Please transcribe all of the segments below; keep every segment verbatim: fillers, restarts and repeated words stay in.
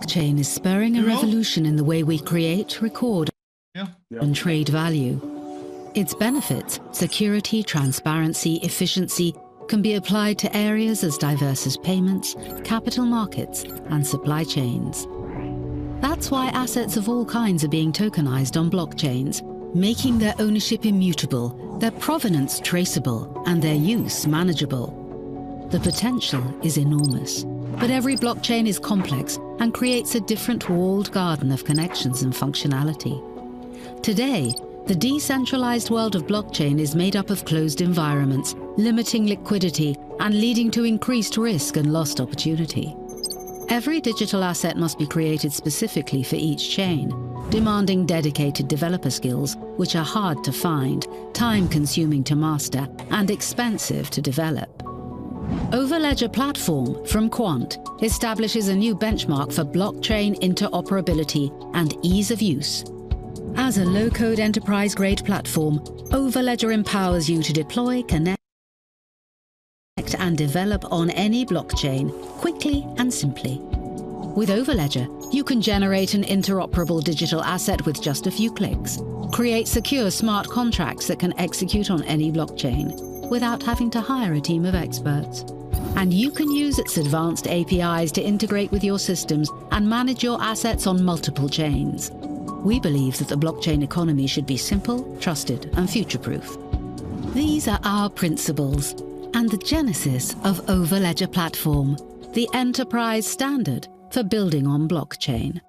blockchain is spurring a revolution in the way we create, record, Ja. and trade value. Its benefits, security, transparency, efficiency, can be applied to areas as diverse as payments, capital markets, and supply chains. That's why assets of all kinds are being tokenized on blockchains, making their ownership immutable, their provenance traceable, and their use manageable. The potential is enormous, but every blockchain is complex and creates a different walled garden of connections and functionality. Today, the decentralized world of blockchain is made up of closed environments, limiting liquidity and leading to increased risk and lost opportunity. Every digital asset must be created specifically for each chain, demanding dedicated developer skills, which are hard to find, time-consuming to master, and expensive to develop. Overledger Platform from Quant establishes a new benchmark for blockchain interoperability and ease of use. As a low-code enterprise-grade platform, Overledger empowers you to deploy, connect, and develop on any blockchain quickly and simply. With Overledger, you can generate an interoperable digital asset with just a few clicks, create secure smart contracts that can execute on any blockchain without having to hire a team of experts. And you can use its advanced A P Is to integrate with your systems and manage your assets on multiple chains. We believe that the blockchain economy should be simple, trusted, and future-proof. These are our principles and the genesis of Overledger Platform, the enterprise standard for building on blockchain.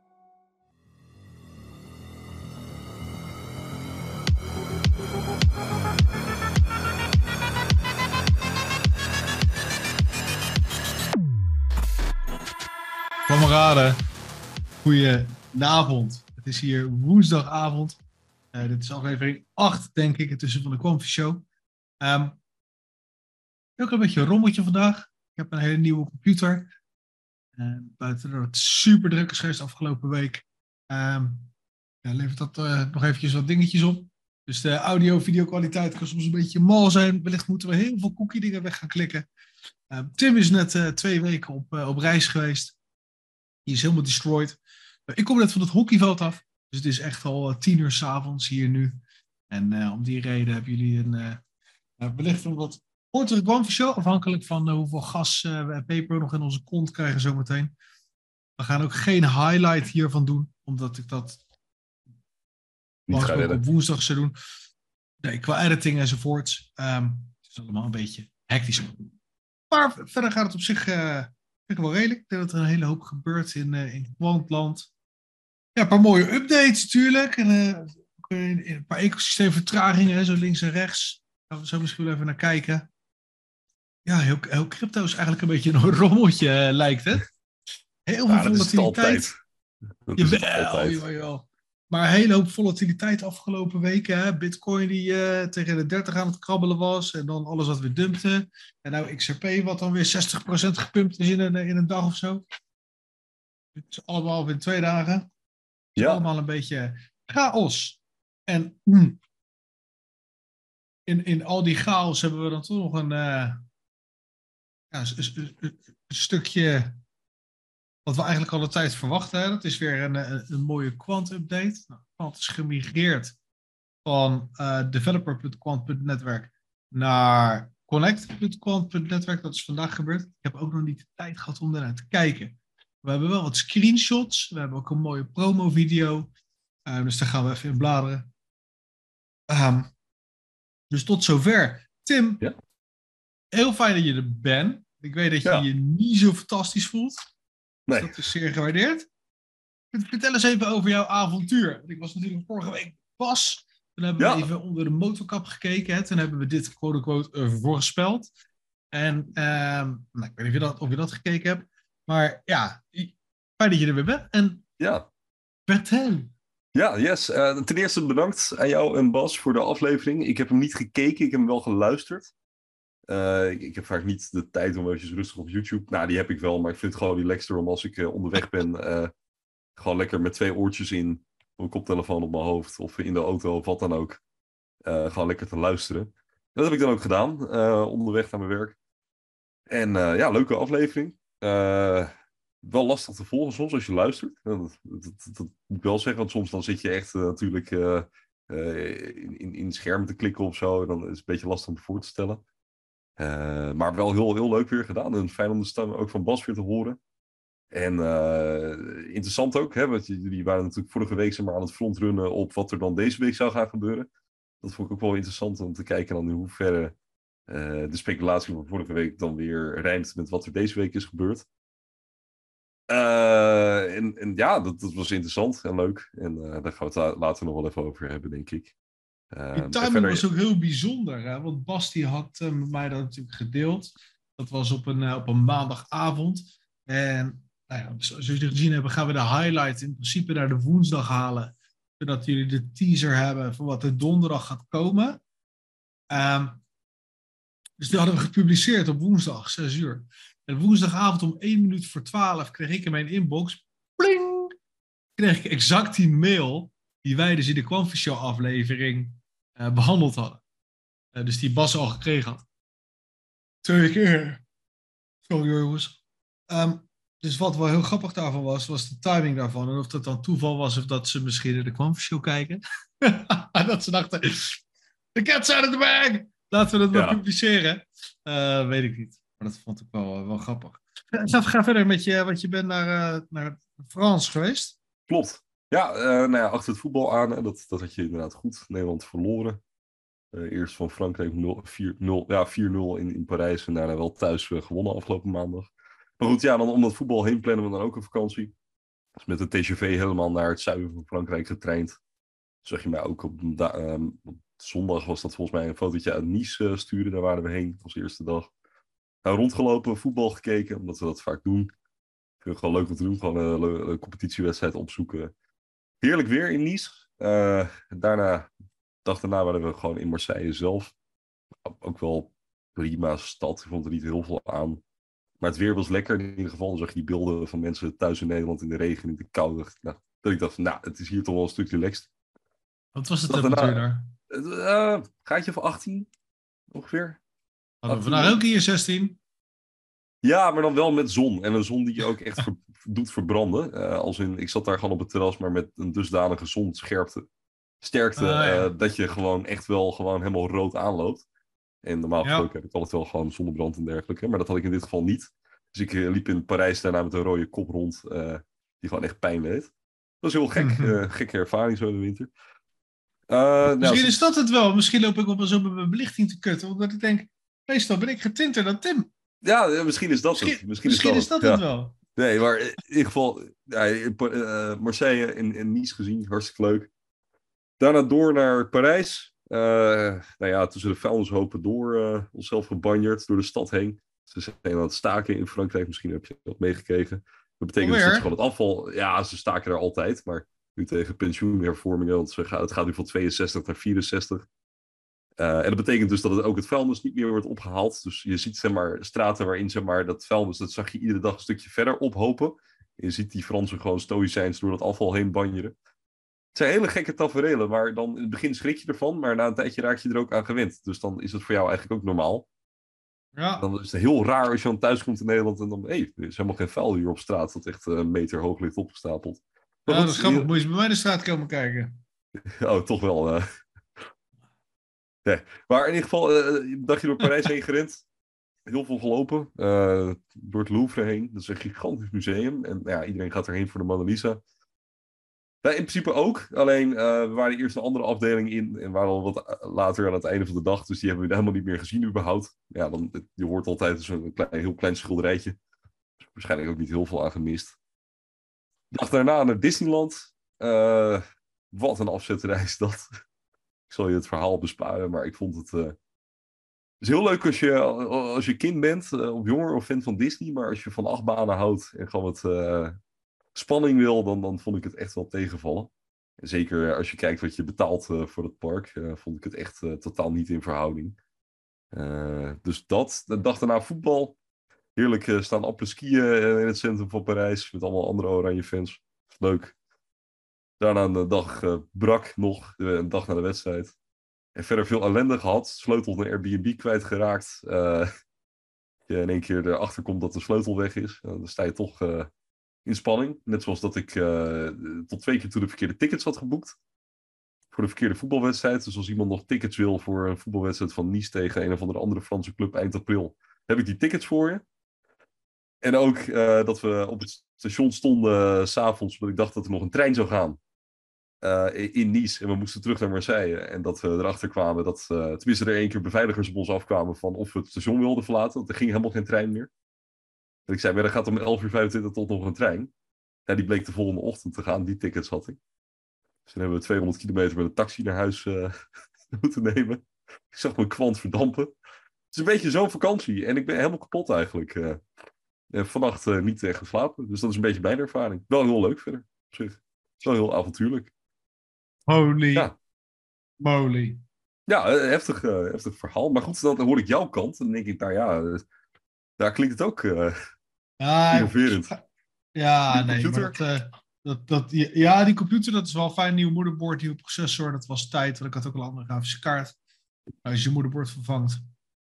Kameraden, goedenavond. Het is hier woensdagavond. Uh, dit is aflevering acht, denk ik, intussen van de Quamfy Show. Um, ook een beetje een rommeltje vandaag. Ik heb een hele nieuwe computer. Uh, buiten dat het super druk is geweest afgelopen week. Um, ja, levert dat uh, nog eventjes wat dingetjes op. Dus de audio-video kwaliteit kan soms een beetje mal zijn. Wellicht moeten we heel veel cookie dingen weg gaan klikken. Uh, Tim is net uh, twee weken op, uh, op reis geweest. Die is helemaal destroyed. Uh, ik kom net van het hockeyveld af. Dus het is echt al uh, tien uur 's avonds hier nu. En uh, om die reden hebben jullie een uh, uh, wellicht een wat kortere Quamfy Show. Afhankelijk van uh, hoeveel gas uh, we en peper nog in onze kont krijgen zometeen. We gaan ook geen highlight hiervan doen. Omdat ik dat Niet ga ook op woensdag zou doen. Nee, qua editing enzovoorts. Um, het is allemaal een beetje hectisch. Maar verder gaat het op zich uh, vind ik wel redelijk. Ik denk dat er een hele hoop gebeurt in, uh, in Quantland. Ja, een paar mooie updates natuurlijk. En, uh, een paar ecosysteemvertragingen, zo links en rechts. Daar gaan we zo misschien wel even naar kijken. Ja, heel, heel crypto is eigenlijk een beetje een rommeltje, uh, lijkt het. Heel veel ja, volatiliteit. Jawel, jawel. Maar een hele hoop volatiliteit afgelopen weken. Hè? Bitcoin die uh, tegen de dertig aan het krabbelen was. En dan alles wat weer dumpte. En nou X R P wat dan weer zestig procent gepumpt is in een, in een dag of zo. Het is allemaal in twee dagen. Het is ja. allemaal een beetje chaos. En mm, in, in al die chaos hebben we dan toch nog een, uh, ja, een, een, een, een stukje wat we eigenlijk al de tijd verwachten. Hè? Dat is weer een, een, een mooie Quant-update. Nou, Quant is gemigreerd van uh, developer punt quant punt netwerk naar connect punt quant punt netwerk. Dat is vandaag gebeurd. Ik heb ook nog niet de tijd gehad om daarnaar te kijken. We hebben wel wat screenshots. We hebben ook een mooie promo-video. Uh, dus daar gaan we even in bladeren. Um, dus tot zover. Tim, ja. Heel fijn dat je er bent. Ik weet dat je ja. je niet zo fantastisch voelt. Nee. Dus dat is zeer gewaardeerd. Vertel eens even over jouw avontuur. Ik was natuurlijk vorige week pas. Toen hebben ja. we even onder de motorkap gekeken. Hè. Toen hebben we dit quote-unquote uh, voorgespeld. En um, nou, ik weet niet of je, dat, of je dat gekeken hebt. Maar ja, fijn dat je er weer bent. En ja. vertel. Ja, yes. Uh, ten eerste bedankt aan jou en Bas voor de aflevering. Ik heb hem niet gekeken, ik heb hem wel geluisterd. Uh, ik, ik heb vaak niet de tijd om eventjes rustig op YouTube. Nou, die heb ik wel, maar ik vind het gewoon relaxter om als ik uh, onderweg ben. Uh, gewoon lekker met twee oortjes in, of een koptelefoon op mijn hoofd, of in de auto, of wat dan ook. Uh, gewoon lekker te luisteren. Dat heb ik dan ook gedaan, uh, onderweg naar mijn werk. En uh, ja, leuke aflevering. Uh, wel lastig te volgen soms als je luistert. Dat, dat, dat, dat moet ik wel zeggen, want soms dan zit je echt uh, natuurlijk uh, uh, in, in, in scherm te klikken of zo. En dan is het een beetje lastig om voor te stellen. Uh, maar wel heel, heel leuk weer gedaan. En fijn om de stem ook van Bas weer te horen. En uh, interessant ook, hè, want jullie waren natuurlijk vorige week zeg maar, aan het frontrunnen op wat er dan deze week zou gaan gebeuren. Dat vond ik ook wel interessant om te kijken dan in hoeverre uh, de speculatie van vorige week dan weer rijmt met wat er deze week is gebeurd. Uh, en, en ja, dat, dat was interessant en leuk. En uh, daar gaan we het later nog wel even over hebben, denk ik. Uh, die timing verder... was ook heel bijzonder, hè? Want Bas die had uh, met mij dat natuurlijk gedeeld. Dat was op een, uh, op een maandagavond. En nou ja, zoals jullie gezien hebben, gaan we de highlight in principe naar de woensdag halen. Zodat jullie de teaser hebben van wat er donderdag gaat komen. Um, dus die hadden we gepubliceerd op woensdag, zes uur. En woensdagavond om één minuut voor twaalf kreeg ik in mijn inbox, pling, kreeg ik exact die mail die wij dus in de Quantum Show aflevering uh, behandeld hadden. Uh, dus die Bas al gekregen had. Twee keer. Sorry jongens. Um, dus wat wel heel grappig daarvan was, was de timing daarvan. En of dat dan toeval was of dat ze misschien naar de Quantum Show kijken. En dat ze dachten, the cat's out of the bag! Laten we dat ja. maar publiceren. Uh, weet ik niet. Maar dat vond ik wel, wel grappig. Ga, ga verder met je, want je bent naar, uh, naar Frans geweest. Klopt. Ja, uh, nou ja, achter het voetbal aan. Dat, dat had je inderdaad goed. Nederland verloren. Uh, eerst van Frankrijk vier nul, ja, vier nul in, in Parijs. En daarna wel thuis uh, gewonnen afgelopen maandag. Maar goed, ja, dan om dat voetbal heen plannen we dan ook een vakantie. Dus met de T G V helemaal naar het zuiden van Frankrijk getraind. Zag je mij ook op, da- um, op zondag was dat volgens mij een fotootje uit Nice uh, sturen. Daar waren we heen als eerste dag. Nou, rondgelopen, voetbal gekeken, omdat we dat vaak doen. Ik vind het gewoon leuk om te doen. Gewoon een, le- een competitiewedstrijd opzoeken. Heerlijk weer in Nice. Uh, daarna, de dag daarna waren we gewoon in Marseille zelf. Ook wel prima stad. Ik vond er niet heel veel aan. Maar het weer was lekker in ieder geval. Dan zag je die beelden van mensen thuis in Nederland in de regen, in de kou. Nou, dat ik dacht, nou, het is hier toch wel een stukje relaxed. Wat was de temperatuur daar? Uh, gaatje van achttien, ongeveer. Hadden we vandaag ook hier zestien? Ja, maar dan wel met zon. En een zon die je ook echt ver, doet verbranden. Uh, als in, ik zat daar gewoon op het terras, maar met een dusdanige zonscherpte. Sterkte, uh, ja. uh, dat je gewoon echt wel gewoon helemaal rood aanloopt. En normaal gesproken ja. heb ik altijd wel gewoon zonnebrand en dergelijke. Maar dat had ik in dit geval niet. Dus ik uh, liep in Parijs daarna met een rode kop rond. Uh, die gewoon echt pijn deed. Dat was heel gek. Mm-hmm. Uh, gekke ervaring zo in de winter. Uh, Misschien nou, is dat het wel. Misschien loop ik op zo met mijn belichting te kutten. Omdat ik denk, meestal ben ik getinter dan Tim. Ja, misschien is dat misschien, het. Misschien, misschien is dat, is dat het, het ja. wel. Nee, maar in ieder geval, ja, uh, Marseille en, en Nice gezien. Hartstikke leuk. Daarna door naar Parijs. Uh, nou ja, tussen de vuilnishopen door uh, onszelf gebanjerd door de stad heen. Ze zijn aan het staken in Frankrijk. Misschien heb je dat meegekregen. Dat betekent dus dat ze gewoon het afval... Ja, ze staken er altijd, maar... Nu tegen pensioenhervormingen, want het gaat nu van tweeënzestig naar vierenzestig. Uh, en dat betekent dus dat het ook het vuilnis niet meer wordt opgehaald. Dus je ziet zeg maar, straten waarin zeg maar, dat vuilnis, dat zag je iedere dag een stukje verder ophopen. Je ziet die Fransen gewoon stoïcijns door dat afval heen banjeren. Het zijn hele gekke taferelen, maar dan in het begin schrik je ervan, maar na een tijdje raak je er ook aan gewend. Dus dan is het voor jou eigenlijk ook normaal. Ja. Dan is het heel raar als je dan thuis komt in Nederland en dan, hé, hey, er is helemaal geen vuil hier op straat dat echt een meter hoog ligt opgestapeld. Ja, dat is grappig. Moet je eens bij mij de straat komen kijken. Oh, toch wel. Uh... Nee. Maar in ieder geval, uh, een dagje door Parijs heen gerend. Heel veel gelopen. Uh, door het Louvre heen. Dat is een gigantisch museum. En ja, iedereen gaat erheen voor de Mona Lisa. Ja, in principe ook. Alleen, uh, we waren eerst een andere afdeling in. En waren al wat later aan het einde van de dag. Dus die hebben we helemaal niet meer gezien überhaupt. Ja, dan, je hoort altijd zo'n klein, heel klein schilderijtje. Dus waarschijnlijk ook niet heel veel aan gemist. De dag daarna naar Disneyland. Uh, wat een afzetterij is dat. Ik zal je het verhaal besparen, maar ik vond het... Uh... Het is heel leuk als je, als je kind bent, uh, of jonger of fan van Disney. Maar als je van achtbanen houdt en gewoon wat uh, spanning wil, dan, dan vond ik het echt wel tegenvallen. En zeker als je kijkt wat je betaalt uh, voor het park, uh, vond ik het echt uh, totaal niet in verhouding. Uh, dus dat. De dag daarna voetbal. Heerlijk uh, staan appelen skiën in het centrum van Parijs. Met allemaal andere oranje fans. Leuk. Daarna een dag uh, brak nog. De, een dag na de wedstrijd. En verder veel ellende gehad. Sleutel naar Airbnb kwijtgeraakt. Uh, je in één keer erachter komt dat de sleutel weg is. Uh, dan sta je toch uh, in spanning. Net zoals dat ik uh, tot twee keer toe de verkeerde tickets had geboekt. Voor de verkeerde voetbalwedstrijd. Dus als iemand nog tickets wil voor een voetbalwedstrijd van Nice tegen een of andere, andere Franse club eind april, heb ik die tickets voor je. En ook uh, dat we op het station stonden uh, 's avonds, omdat ik dacht dat er nog een trein zou gaan. Uh, in Nice. En we moesten terug naar Marseille. En dat we erachter kwamen dat, uh, tenminste er één keer beveiligers op ons afkwamen van of we het station wilden verlaten. Want er ging helemaal geen trein meer. En ik zei, maar er gaat om elf uur vijfentwintig tot nog een trein. Ja, die bleek de volgende ochtend te gaan. Die tickets had ik. Dus dan hebben we tweehonderd kilometer met een taxi naar huis uh, moeten nemen. Ik zag mijn kwant verdampen. Het is een beetje zo'n vakantie. En ik ben helemaal kapot eigenlijk. Uh, en vannacht uh, niet echt geslapen. Dus dat is een beetje mijn ervaring. Wel heel leuk verder. Op zich. Wel heel avontuurlijk. Holy ja. moly. Ja, heftig, uh, heftig verhaal. Maar goed, dan hoor ik jouw kant. En dan denk ik, nou ja, uh, daar klinkt het ook uh, ja, innoverend. Ja, die nee. computer. Maar dat, uh, dat, dat, ja, die computer, dat is wel fijn. Nieuw moederbord, nieuwe processor. Dat was tijd, want ik had ook al een andere grafische kaart. Als je je moederbord vervangt,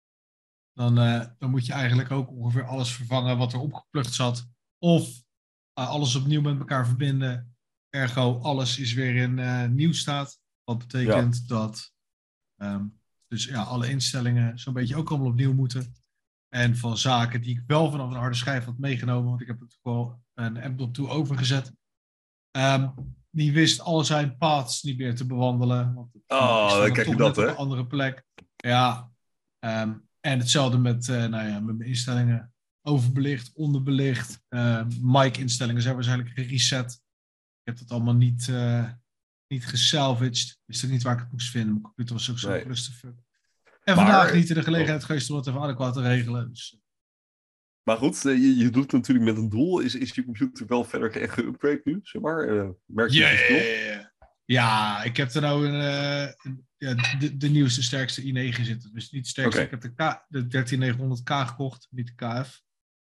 dan, uh, dan moet je eigenlijk ook ongeveer alles vervangen wat er opgeplukt zat. Of uh, alles opnieuw met elkaar verbinden. Ergo, alles is weer in uh, nieuw staat. Wat betekent ja. dat um, dus ja, alle instellingen zo'n beetje ook allemaal opnieuw moeten. En van zaken die ik wel vanaf een harde schijf had meegenomen, want ik heb het wel een M dot twee overgezet. Um, die wist al zijn paths niet meer te bewandelen. Want oh, dan krijg je dat, hè? Op een andere plek. Ja. Um, en hetzelfde met, uh, nou ja, met mijn instellingen. Overbelicht, onderbelicht. Uh, mic-instellingen zijn waarschijnlijk gereset. Ik heb dat allemaal niet, uh, niet gesalvaged. Wist ook niet waar ik het moest vinden. Mijn computer was ook zo nee. rustig. En maar, vandaag niet in de gelegenheid oh. geweest om het even adequaat te regelen. Dus. Maar goed, je, je doet het natuurlijk met een doel. Is, is je computer wel verder echt geüpgrade nu? Zeg maar? Uh, merk je yeah, het verschil? Yeah, yeah. Ja, ik heb er nou een, uh, een, ja, de, de nieuwste, sterkste i negen zitten. Dus niet de sterkste. Okay. Ik heb de, K, de dertien negenhonderd K gekocht, niet de K F.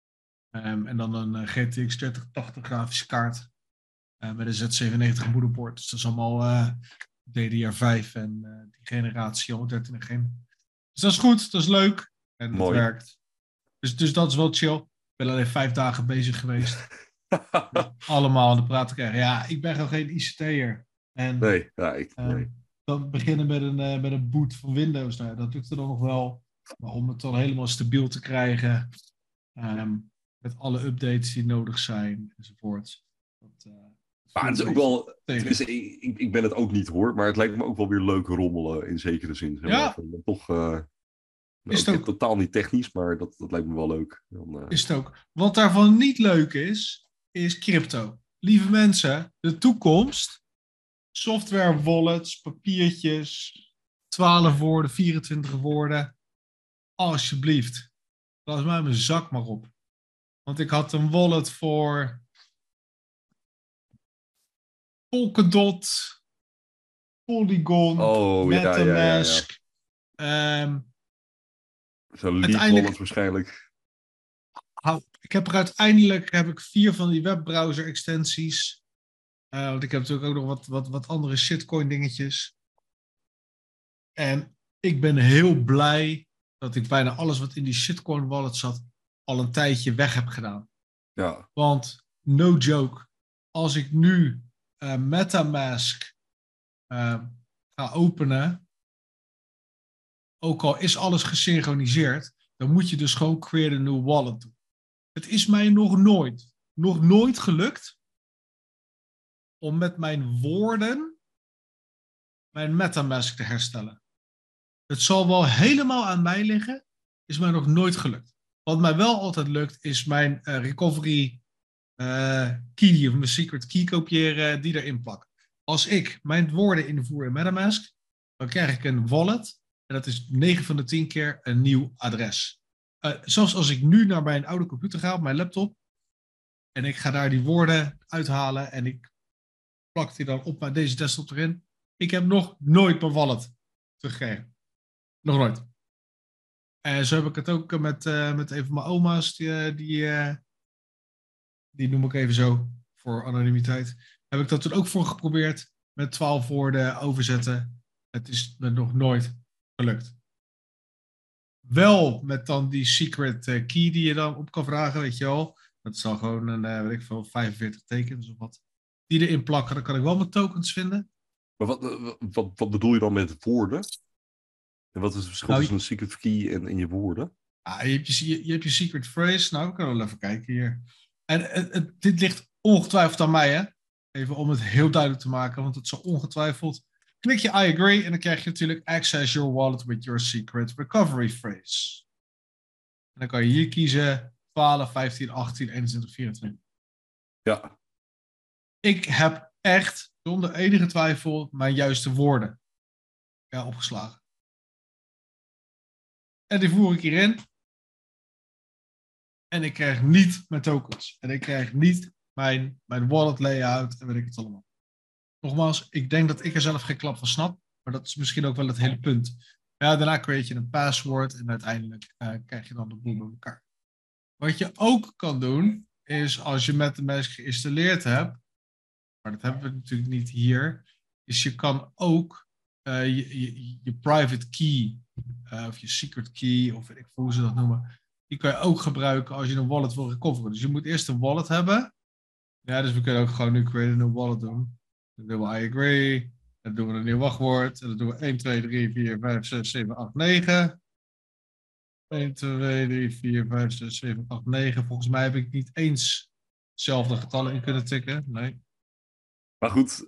Um, en dan een uh, G T X dertig tachtig grafische kaart. Uh, met een Z zevenennegentig moederbord. Dus dat is allemaal uh, D D R vijf en uh, die generatie honderddertien geen. Dus dat is goed, dat is leuk. En het werkt. Dus, dus dat is wel chill. Ik ben alleen vijf dagen bezig geweest. allemaal aan de praat te krijgen. Ja, ik ben gewoon geen I C T'er. En nee, ja, ik, nee. Uh, dan beginnen met een, uh, met een boot van Windows. Nou, dat lukte dan nog wel. Maar om het dan helemaal stabiel te krijgen. Um, met alle updates die nodig zijn. Enzovoort. Dat, uh, maar het is ook wel... Is, ik, ik ben het ook niet hoor. Maar het lijkt me ook wel weer leuk rommelen. In zekere zin. Zeg ja. maar. Toch... Uh, is het ook totaal niet technisch. Maar dat, dat lijkt me wel leuk. Dan, uh... Is het ook. Wat daarvan niet leuk is. Is crypto. Lieve mensen. De toekomst... Software, wallets, papiertjes, twaalf woorden, vierentwintig woorden. Alsjeblieft. Laat mij mijn zak maar op. Want ik had een wallet voor Polkadot, Polygon, oh, MetaMask. Ja, ja, ja, ja. Um, Zo'n lead wallet waarschijnlijk. Ik heb er uiteindelijk heb ik vier van die webbrowser extensies. Uh, want ik heb natuurlijk ook nog wat, wat, wat andere shitcoin dingetjes. En ik ben heel blij dat ik bijna alles wat in die shitcoin wallet zat al een tijdje weg heb gedaan. Ja. Want, no joke, als ik nu uh, MetaMask uh, ga openen, ook al is alles gesynchroniseerd, dan moet je dus gewoon create a new wallet doen. Het is mij nog nooit, nog nooit gelukt om met mijn woorden mijn MetaMask te herstellen. Het zal wel helemaal aan mij liggen, is mij nog nooit gelukt. Wat mij wel altijd lukt, is mijn uh, recovery uh, key, of mijn secret key kopiëren, die erin plakken. Als ik mijn woorden invoer in MetaMask, dan krijg ik een wallet, en dat is negen van de tien keer een nieuw adres. Uh, zelfs als ik nu naar mijn oude computer ga, op mijn laptop, en ik ga daar die woorden uithalen, en ik plakt hij dan op bij deze desktop erin. Ik heb nog nooit mijn wallet teruggekregen. Nog nooit. En zo heb ik het ook met, uh, met een van mijn oma's. Die, die, uh, die noem ik even zo. Voor anonimiteit. Heb ik dat toen ook voor geprobeerd. Met twaalf woorden overzetten. Het is me nog nooit gelukt. Wel met dan die secret uh, key die je dan op kan vragen. Weet je wel. Dat is dan gewoon een, uh, weet ik veel, vijfenveertig tekens of wat. Die erin plakken, dan kan ik wel mijn tokens vinden. Maar wat, wat, wat bedoel je dan met woorden? En wat is het verschil Nou, tussen een secret key en, en je woorden? Ah, je, hebt je, je, je hebt je secret phrase. Nou, we kunnen wel even kijken hier. En het, het, dit ligt ongetwijfeld aan mij, hè. Even om het heel duidelijk te maken, want het is ongetwijfeld. Klik je I agree en dan krijg je natuurlijk access your wallet with your secret recovery phrase. En dan kan je hier kiezen twaalf, vijftien, achttien, eenentwintig, vierentwintig. Ja. Ik heb echt, zonder enige twijfel, mijn juiste woorden ja, opgeslagen. En die voer ik hierin. En ik krijg niet mijn tokens. En ik krijg niet mijn, mijn wallet layout en weet ik het allemaal. Nogmaals, ik denk dat ik er zelf geen klap van snap. Maar dat is misschien ook wel het hele punt. Ja, daarna creëer je een password en uiteindelijk uh, krijg je dan de boel bij elkaar. Wat je ook kan doen, is als je MetaMask geïnstalleerd hebt, maar dat hebben we natuurlijk niet hier, is je kan ook uh, je, je, je private key, uh, of je secret key, of weet ik hoe ze dat noemen, die kan je ook gebruiken als je een wallet wil recoveren. Dus je moet eerst een wallet hebben. Ja, dus we kunnen ook gewoon nu create a new wallet doen. Dan doen we I agree. Dan doen we een nieuw wachtwoord. En dan doen we één, twee, drie, vier, vijf, zes, zeven, acht, negen. één, twee, drie, vier, vijf, zes, zeven, acht, negen. Volgens mij heb ik niet eens hetzelfde getallen in kunnen tikken. Nee. Maar goed,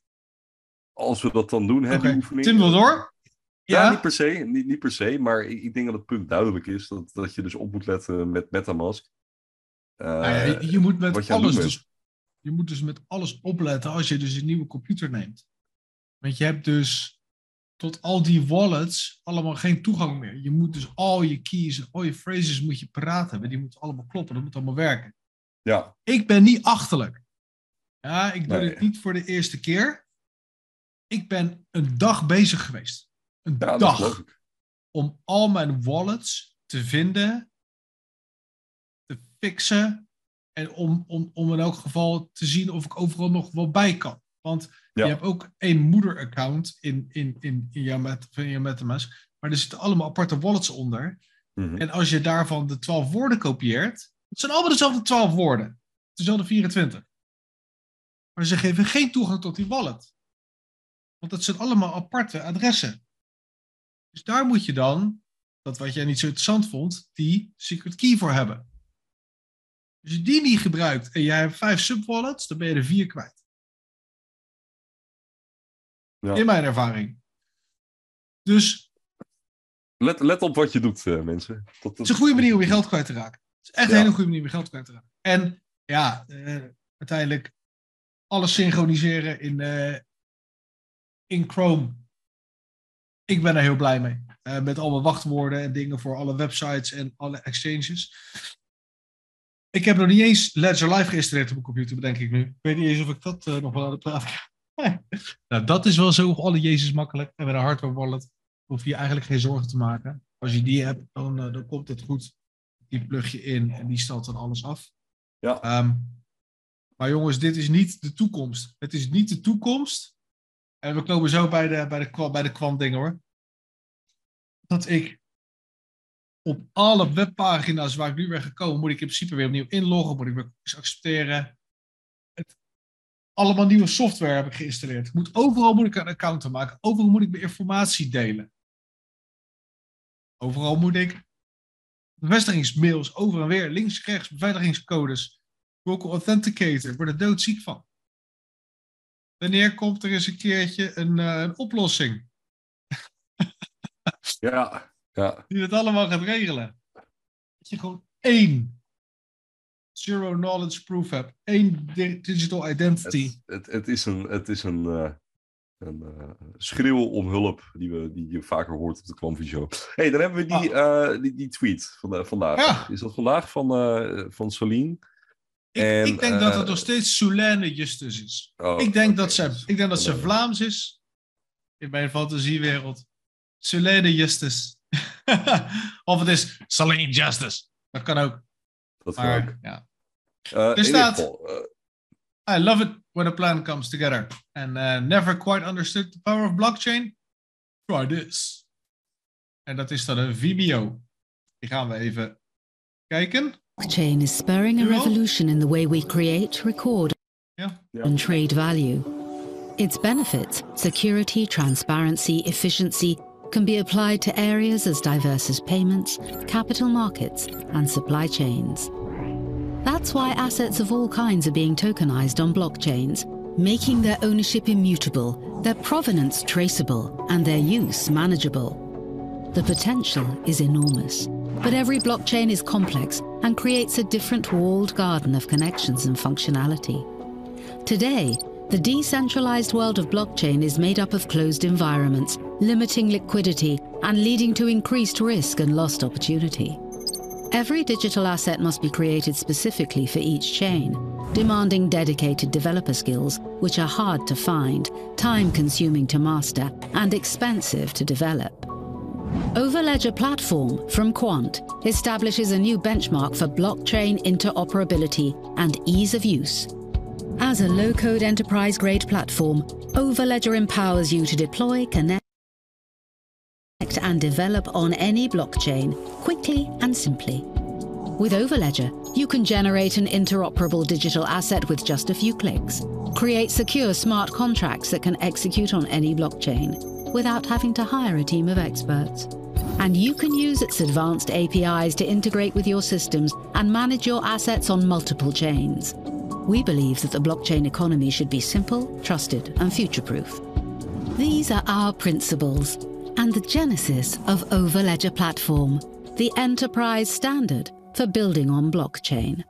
als we dat dan doen, hè, okay. die oefening... Tim wil door? Ja, ja, niet per se, niet, niet per se, maar ik, ik denk dat het punt duidelijk is dat, dat je dus op moet letten met MetaMask. Uh, nou ja, je, je moet met je alles dus, je moet dus met alles opletten als je dus een nieuwe computer neemt. Want je hebt dus tot al die wallets allemaal geen toegang meer. Je moet dus al je keys en al je phrases moet je paraat hebben. Die moeten allemaal kloppen, dat moet allemaal werken. Ja. Ik ben niet achterlijk. Ja, ik doe nee. dit niet voor de eerste keer. Ik ben een dag bezig geweest. Een ja, dag. Om al mijn wallets te vinden, te fixen. En om, om, om in elk geval te zien of ik overal nog wel bij kan. Want ja. je hebt ook één moederaccount in, in, in, in jouw, met, in jouw MetaMask. Maar er zitten allemaal aparte wallets onder. Mm-hmm. En als je daarvan de twaalf woorden kopieert. Het zijn allemaal dezelfde twaalf woorden. Dezelfde vierentwintig. Maar ze geven geen toegang tot die wallet. Want dat zijn allemaal aparte adressen. Dus daar moet je dan, dat wat jij niet zo interessant vond, die secret key voor hebben. Als je die niet gebruikt en jij hebt vijf subwallets, dan ben je er vier kwijt. Ja. In mijn ervaring. Dus... Let, let op wat je doet, uh, mensen. Dat, dat... Het is een goede manier om je geld kwijt te raken. Het is echt ja. een hele goede manier om je geld kwijt te raken. En ja, uh, uiteindelijk alles synchroniseren in, uh, in Chrome. Ik ben er heel blij mee. Uh, met alle wachtwoorden en dingen voor alle websites en alle exchanges. Ik heb nog niet eens Ledger Live geïnstalleerd op mijn computer, bedenk ik nu. Ik weet niet eens of ik dat uh, nog wel aan het praten kan. Nou, dat is wel zo op alle Jezus makkelijk. En met een hardware wallet hoef je eigenlijk geen zorgen te maken. Als je die hebt, dan, uh, dan komt het goed. Die plug je in en die stelt dan alles af. Ja. Um, maar jongens, dit is niet de toekomst. Het is niet de toekomst. En we komen zo bij de, bij de, bij de kwant-dingen hoor. Dat ik op alle webpagina's waar ik nu ben gekomen, moet ik in principe weer opnieuw inloggen, moet ik weer accepteren. Het, allemaal nieuwe software heb ik geïnstalleerd. Ik moet, overal moet ik een account maken. Overal moet ik mijn informatie delen. Overal moet ik bevestigingsmails over en weer, links, rechts, beveiligingscodes. Google Authenticator. Ik word er doodziek van. Wanneer komt er eens een keertje een, uh, een oplossing? Ja, ja. Die het allemaal gaat regelen. Dat je gewoon één zero knowledge proof hebt. Één digital identity. Het, het, het is een, het is een, uh, een uh, schreeuw om hulp die, we, die je vaker hoort op de Klamfie Show. Hé, hey, dan hebben we die, ah. uh, die, die tweet van, uh, vandaag. Ja. Is dat vandaag van, uh, van Celine? Ik, en, ik denk uh, dat het nog steeds Solène Justus is. Oh, ik denk okay. dat, ze, ik denk dat ze Vlaams is. In mijn fantasiewereld. Solène Justus. Of het is Celine Justice. Dat kan ook. Dat kan maar, ook. Ja. Uh, er staat... Geval, uh... I love it when a plan comes together. And uh, never quite understood the power of blockchain. Try this. En dat is dan een Vimeo. Die gaan we even kijken. Blockchain is spurring a revolution in the way we create, record, Ja. and trade value. Its benefits, security, transparency, efficiency, can be applied to areas as diverse as payments, capital markets, and supply chains. That's why assets of all kinds are being tokenized on blockchains, making their ownership immutable, their provenance traceable, and their use manageable. The potential is enormous, but every blockchain is complex and creates a different walled garden of connections and functionality. Today, the decentralized world of blockchain is made up of closed environments, limiting liquidity and leading to increased risk and lost opportunity. Every digital asset must be created specifically for each chain, demanding dedicated developer skills, which are hard to find, time-consuming to master, and expensive to develop. Overledger Platform from Quant establishes a new benchmark for blockchain interoperability and ease of use. As a low-code enterprise-grade platform, Overledger empowers you to deploy, connect, and develop on any blockchain quickly and simply. With Overledger, you can generate an interoperable digital asset with just a few clicks, create secure smart contracts that can execute on any blockchain without having to hire a team of experts. And you can use its advanced A P Is to integrate with your systems and manage your assets on multiple chains. We believe that the blockchain economy should be simple, trusted, and future-proof. These are our principles and the genesis of Overledger Platform, the enterprise standard for building on blockchain.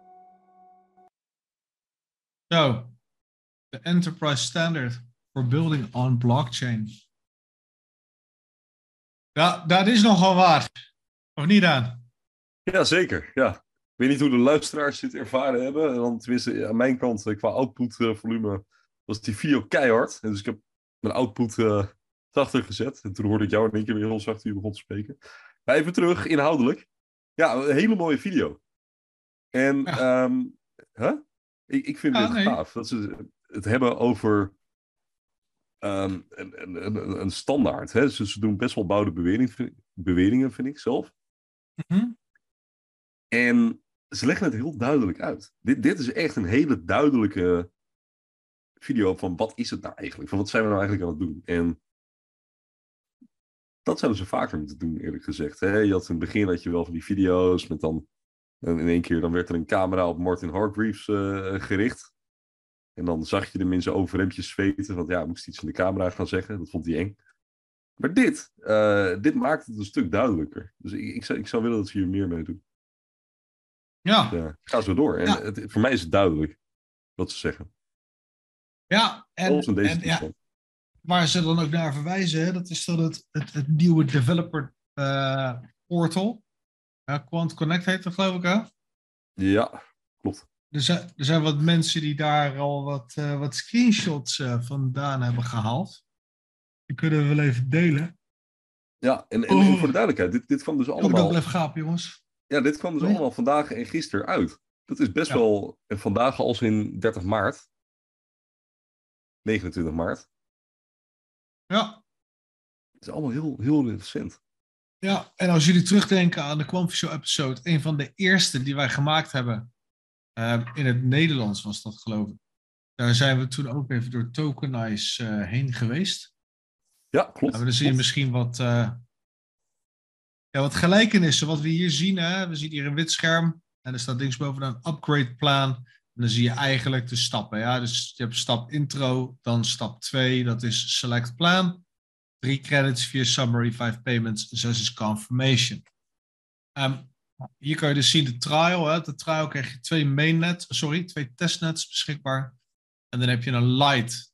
Zo, de enterprise standard for building on blockchain. Ja, dat is nogal wat. Of niet, Daan? Ja, zeker. Ja. Ik weet niet hoe de luisteraars dit ervaren hebben. Want tenminste, aan mijn kant, qua output-volume, was die video keihard. En dus ik heb mijn output uh, zachter gezet. En toen hoorde ik jou in één keer weer heel zacht hier begon te spreken. Maar even terug, inhoudelijk. Ja, een hele mooie video. En, ja. um, huh? ik, ik vind ja, het nee. gaaf dat ze het hebben over um, een, een, een standaard. Hè? Ze, ze doen best wel bouwde bewering, beweringen, vind ik zelf. Mm-hmm. En ze leggen het heel duidelijk uit. Dit, dit is echt een hele duidelijke video van wat is het nou eigenlijk? Van wat zijn we nou eigenlijk aan het doen? En dat zouden ze vaker moeten doen, eerlijk gezegd. Hè? Je had in het begin had je wel van die video's met dan in één keer dan werd er een camera op Martin Hargreaves uh, gericht. En dan zag je hem in zijn overhemdjes zweten. Want ja, moest iets in de camera gaan zeggen. Dat vond hij eng. Maar dit, uh, dit maakt het een stuk duidelijker. Dus ik, ik, zou, ik zou willen dat ze hier meer mee doen. Ja. Dus, uh, ga zo door. En ja. het, voor mij is het duidelijk wat ze zeggen. Ja, en, in deze en ja, waar ze dan ook naar verwijzen, hè, dat is dan het, het, het nieuwe developer uh, portal. Uh, Quant Connect heet dat, geloof ik, hè? Ja, klopt. Er zijn, er zijn wat mensen die daar al wat, uh, wat screenshots uh, vandaan hebben gehaald. Die kunnen we wel even delen. Ja, en, en, oh. en voor de duidelijkheid, dit, dit kwam dus allemaal... Ik ook blijf gapen, jongens. Ja, dit kwam dus nee. allemaal vandaag en gisteren uit. Dat is best ja. wel... En vandaag als in dertig maart. negenentwintig maart. Ja. Het is allemaal heel, heel recent. Ja, en als jullie terugdenken aan de Quant Show episode, een van de eerste die wij gemaakt hebben, uh, in het Nederlands was dat, geloof ik. Daar zijn we toen ook even door Tokenize uh, heen geweest. Ja, klopt. Nou, dan zie je misschien wat, uh, ja, wat gelijkenissen. Wat we hier zien, hè? We zien hier een wit scherm en er staat linksboven een upgrade plan. En dan zie je eigenlijk de stappen. Ja? Dus je hebt stap intro, dan stap twee, dat is select plan. Drie credits, vier summary, vijf payments, zes is confirmation. Um, hier kan je dus zien de trial. Hè? De trial krijg je twee mainnet, sorry, twee testnets beschikbaar. En dan heb je een light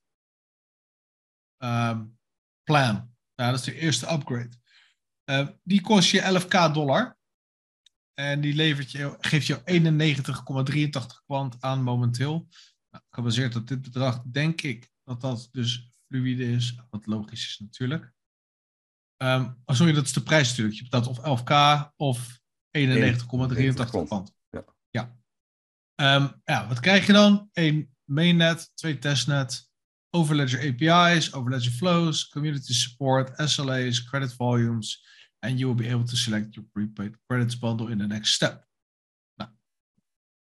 um, plan. Ja, dat is de eerste upgrade. Uh, die kost je elf k dollar. En die levert je, geeft je eenennegentig komma drieëntachtig kwant aan momenteel. Nou, gebaseerd op dit bedrag denk ik dat dat dus fluïde is. Wat logisch is natuurlijk. Um, oh sorry, dat is de prijs natuurlijk. Je betaalt of elf k of eenennegentig komma drieëntachtig kwant. Ja. Ja. Um, ja, wat krijg je dan? Eén mainnet, twee testnet, Overledger A P Is, Overledger flows, community support, S L As, credit volumes, and you will be able to select your prepaid credits bundle in the next step. Nou,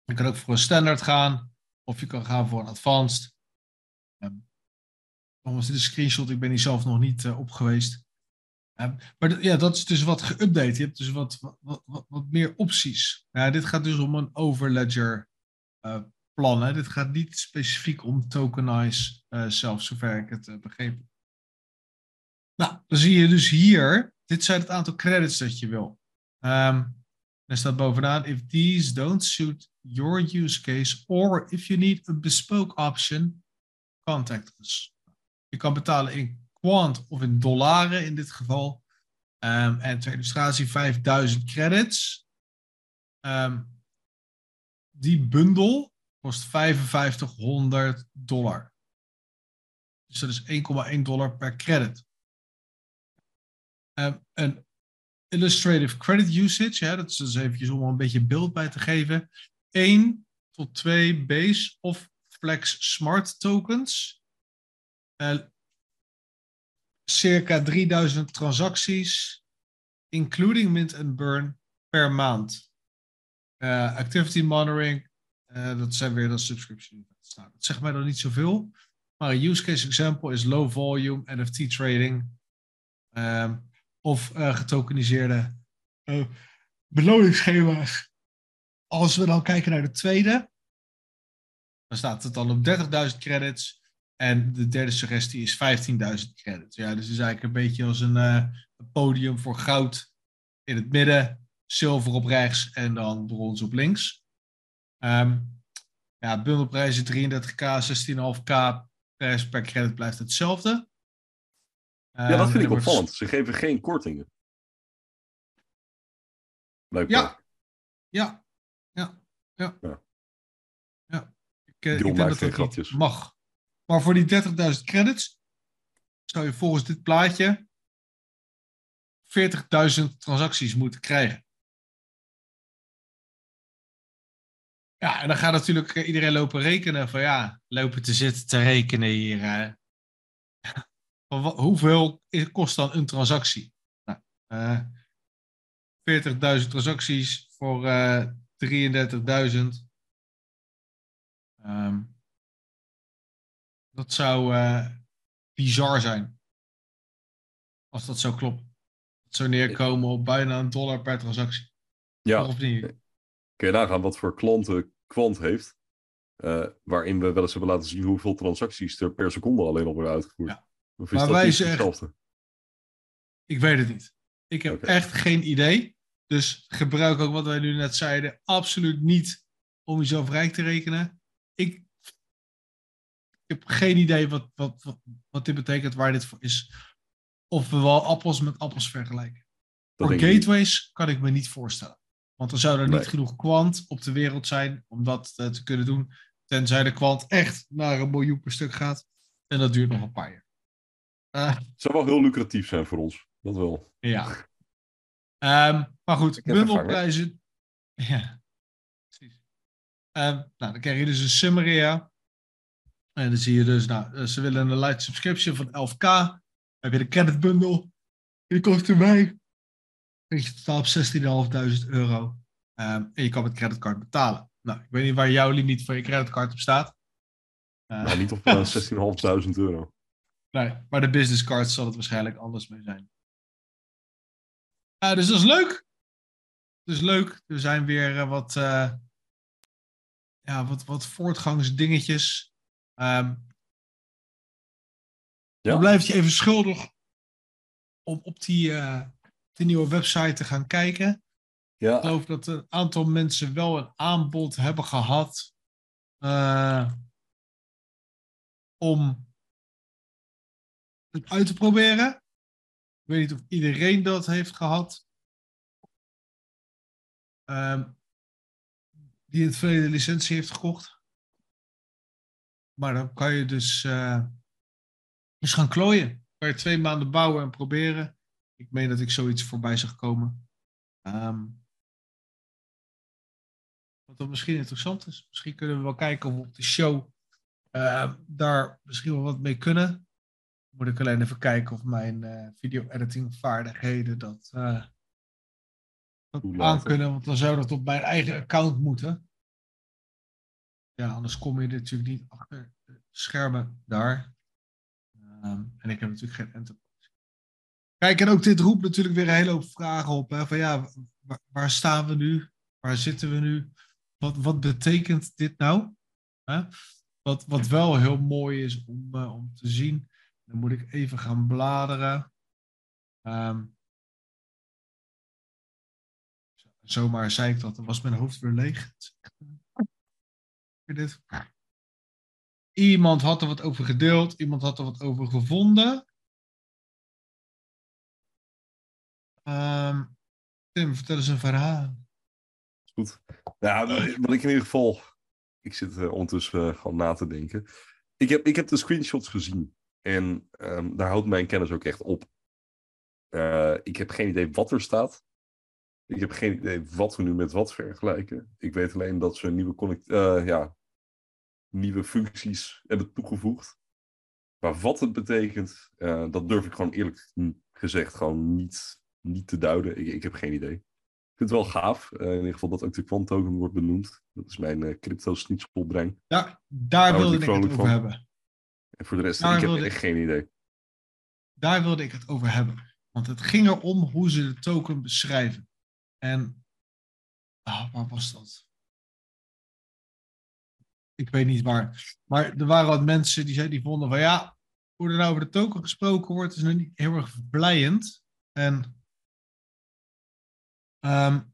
Je kan ook voor een standaard gaan. Of je kan gaan voor een advanced. Um, Nogmaals, dit is een screenshot. Ik ben hier zelf nog niet uh, op geweest. Um, maar d- ja, dat is dus wat geüpdate. Je hebt dus wat, wat, wat, wat meer opties. Ja, dit gaat dus om een overledger uh, plan. Hè. Dit gaat niet specifiek om tokenize uh, zelf, zover ik het uh, begrepen. Nou, dan zie je dus hier. Dit zijn het aantal credits dat je wil. Um, er staat bovenaan. If these don't suit your use case or if you need a bespoke option, contact us. Je kan betalen in quant of in dollaren in dit geval. Um, en ter illustratie vijfduizend credits. Um, die bundel kost vijfenvijftighonderd dollar. Dus dat is één komma één dollar per credit. Um, een illustrative credit usage, ja, dat is dus eventjes om er een beetje beeld bij te geven. één tot twee base of flex smart tokens. Uh, circa drieduizend transacties, including mint and burn, per maand. Uh, activity monitoring, uh, dat zijn weer de subscription events. Nou, dat zegt mij dan niet zoveel. Maar een use case example is low volume N F T trading. Um, of uh, getokeniseerde uh, beloningsschema's. Als we dan kijken naar de tweede, dan staat het dan op dertigduizend credits. En de derde suggestie is vijftienduizend credits. Ja, dus het is eigenlijk een beetje als een, uh, een podium voor goud in het midden, zilver op rechts en dan brons op links. Um, ja, bundelprijzen drieëndertig k, zestien komma vijf k. Prijs per credit blijft hetzelfde. Um, ja, dat vind ik wordt... opvallend. Ze geven geen kortingen. Leuk. Ja. Ja. Ja. Ja. Ja. Ja. Ik, uh, ik denk maakt dat dat geen niet mag. Maar voor die dertigduizend credits zou je volgens dit plaatje veertigduizend transacties moeten krijgen. Ja, en dan gaat natuurlijk iedereen lopen rekenen van ja, lopen te zitten te rekenen hier. Uh, van wat, hoeveel kost dan een transactie? Nou, uh, veertigduizend transacties voor uh, drieëndertigduizend. Um, dat zou uh, bizar zijn. Als dat zou kloppen. Het zou neerkomen op bijna een dollar per transactie. Ja. Of niet? Kun je nagaan wat voor klanten Quant heeft. Uh, waarin we wel eens hebben laten zien hoeveel transacties er per seconde alleen al worden uitgevoerd. Ja. Of is maar dat wij niet zeggen, hetzelfde? Ik weet het niet. Ik heb okay. echt geen idee. Dus gebruik ook wat wij nu net zeiden. Absoluut niet om jezelf rijk te rekenen. Ik, ik heb geen idee wat, wat, wat, wat dit betekent, waar dit voor is. Of we wel appels met appels vergelijken. Dat voor gateways ik kan ik me niet voorstellen. Want er zou er nee. niet genoeg kwant op de wereld zijn om dat uh, te kunnen doen. Tenzij de kwant echt naar een miljoen per stuk gaat. En dat duurt nog een paar jaar. Uh, het zou wel heel lucratief zijn voor ons. Dat wel. Ja. Um, maar goed, bundelprijzen. Ja, precies. Um, nou, dan krijg je dus een summary. Ja. En dan zie je dus, nou, ze willen een light subscription van elf k. Dan heb je de credit bundle. Die kost erbij. Dan je totaal op zestienduizend vijfhonderd euro. Um, en je kan met creditcard betalen. Nou, ik weet niet waar jouw limiet van je creditcard op staat. Uh, nou, niet op uh, zestienduizend vijfhonderd euro. Nee, maar de business card zal het waarschijnlijk anders mee zijn. Uh, dus dat is leuk. Dat is leuk. Er zijn weer uh, wat, uh, ja, wat, wat voortgangsdingetjes. Um, ja. Dan blijf je even schuldig om op die, uh, die nieuwe website te gaan kijken. Ja. Ik geloof dat een aantal mensen wel een aanbod hebben gehad uh, om het uit te proberen. Ik weet niet of iedereen dat heeft gehad. Um, die in het verleden licentie heeft gekocht. Maar dan kan je dus, uh, dus gaan klooien. Kan je twee maanden bouwen en proberen. Ik meen dat ik zoiets voorbij zag komen. Um, wat dan misschien interessant is. Misschien kunnen we wel kijken of we op de show uh, daar misschien wel wat mee kunnen. Moet ik alleen even kijken of mijn uh, video-editing vaardigheden dat, uh, dat aan kunnen. Want dan zou dat op mijn eigen account moeten. ja, anders kom je natuurlijk niet achter de schermen daar. Um, en ik heb natuurlijk geen enterprise. Kijk, en ook dit roept natuurlijk weer een hele hoop vragen op. Hè, van ja, waar, waar staan we nu? Waar zitten we nu? Wat, wat betekent dit nou? Hè? Wat, wat wel heel mooi is om, uh, om te zien. Dan moet ik even gaan bladeren. Um, zomaar zei ik dat. Dan was mijn hoofd weer leeg. Dit. Iemand had er wat over gedeeld. Iemand had er wat over gevonden. Um, Tim, vertel eens een verhaal. Goed. Ja, wat ik in ieder geval... Ik zit uh, ondertussen uh, gewoon na te denken. Ik heb, ik heb de screenshots gezien. En um, daar houdt mijn kennis ook echt op. Uh, ik heb geen idee wat er staat. Ik heb geen idee wat we nu met wat vergelijken. Ik weet alleen dat ze nieuwe, connect, uh, ja, nieuwe functies hebben toegevoegd. Maar wat het betekent, uh, dat durf ik gewoon eerlijk gezegd gewoon niet, niet te duiden. Ik, ik heb geen idee. Ik vind het wel gaaf. Uh, in ieder geval dat ook de Quant token wordt benoemd. Dat is mijn uh, crypto-snitselbrein. Ja, daar, daar wilde ik, ik het over van. hebben. En voor de rest, daar ik heb echt ik... geen idee. Daar wilde ik het over hebben. Want het ging erom hoe ze de token beschrijven. En, oh, waar was dat? Ik weet niet waar. Maar er waren wat mensen die, zei, die vonden van ja, hoe er nou over de token gesproken wordt, is nog niet heel erg verblijend. En um,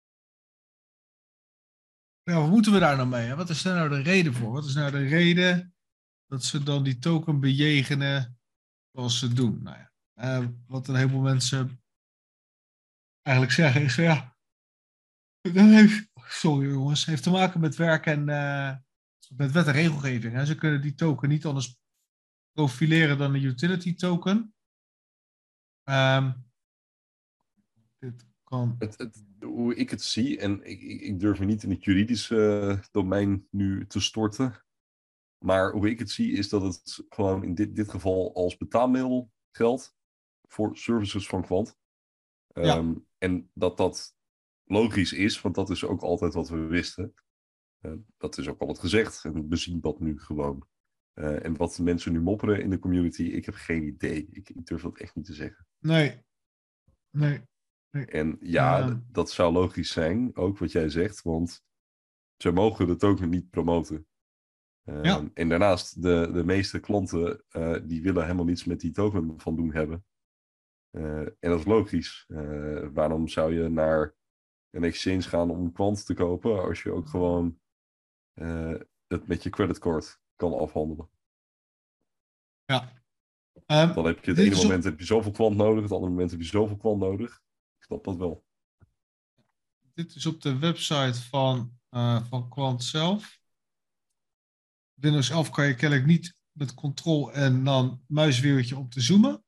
ja, wat moeten we daar nou mee? Hè? Wat is daar nou de reden voor? Wat is nou de reden dat ze dan die token bejegenen zoals ze doen? Nou ja, uh, wat een heleboel mensen eigenlijk zeggen is ja, dat heeft, sorry jongens, heeft te maken met werk en uh, met wet en regelgeving. Hè. Ze kunnen die token niet anders profileren dan een utility token. Um, dit kan... het, het, hoe ik het zie, en ik, ik durf me niet in het juridische domein nu te storten, maar hoe ik het zie is dat het gewoon in dit, dit geval als betaalmiddel geldt voor services van Quant. Um, ja. En dat dat logisch is, want dat is ook altijd wat we wisten. Uh, dat is ook altijd gezegd en we zien dat nu gewoon. Uh, en wat mensen nu mopperen in de community, ik heb geen idee. Ik, ik durf dat echt niet te zeggen. Nee. Nee. nee. En ja, uh... d- dat zou logisch zijn, ook wat jij zegt, want ze mogen de token niet promoten. Uh, ja. En daarnaast, de, de meeste klanten, uh, die willen helemaal niets met die token van doen hebben. Uh, en dat is logisch. Uh, waarom zou je naar een exchange gaan om Quant te kopen als je ook gewoon uh, het met je creditcard kan afhandelen? Ja. Um, Dan heb je het ene moment op... heb je zoveel Quant nodig, het andere moment heb je zoveel Quant nodig. Ik snap dat wel. Dit is op de website van, uh, van Quant zelf. Windows elf kan je kennelijk niet met Ctrl en dan muisweertje om te zoomen.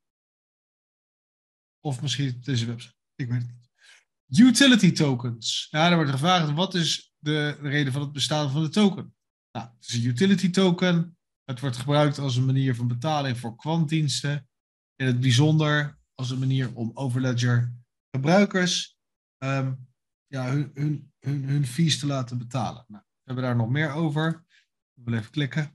Of misschien op deze website. Ik weet het niet. Utility tokens. Ja, er wordt gevraagd, wat is de reden van het bestaan van de token? Nou, het is een utility token. Het wordt gebruikt als een manier van betaling voor kwantdiensten. In het bijzonder als een manier om Overledger gebruikers um, ja, hun, hun, hun, hun fees te laten betalen. Nou, we hebben daar nog meer over. Ik wil even klikken.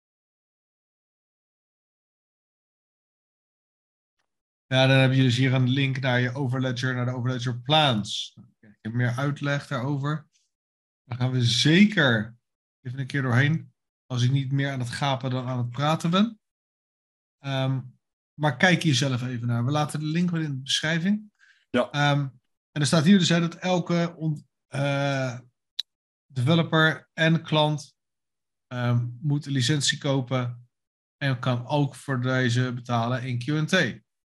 Ja, dan heb je dus hier een link naar je Overledger, naar de Overledger plans. Ik heb meer uitleg daarover. Daar gaan we zeker even een keer doorheen. Als ik niet meer aan het gapen dan aan het praten ben. Um, maar kijk hier zelf even naar. We laten de link wel in de beschrijving. Ja. Um, en er staat hier dus dat elke on, uh, developer en klant um, moet een licentie kopen. En kan ook voor deze betalen in Q en T.